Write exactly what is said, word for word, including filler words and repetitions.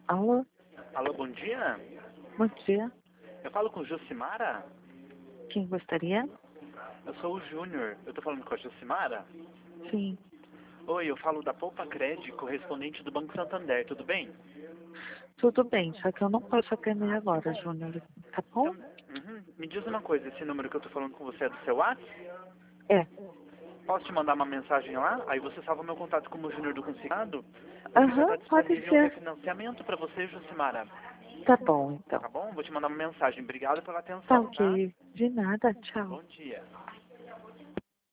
Alô, Alô, bom dia. bom dia. Eu falo com Jucimara? Quem gostaria? Eu sou o Júnior. Eu tô falando com a Jucimara? Sim, Oi, eu falo da Poupa Cred, correspondente do Banco Santander, tudo bem? tudo bem, só que eu não posso atender agora, Júnior. Tá bom? Então, uhum, me diz uma coisa, esse número que eu tô falando com você é do seu WhatsApp? É. Posso te mandar uma mensagem lá? Aí você salva meu contato como Júnior do Consignado? Porque já Aham, está pode disponível um ser. refinanciamento para você, Jucimara. Tá bom, então. Tá bom? Vou te mandar uma mensagem. Obrigado pela Tá atenção, tá? ok. De nada, tchau. Bom dia.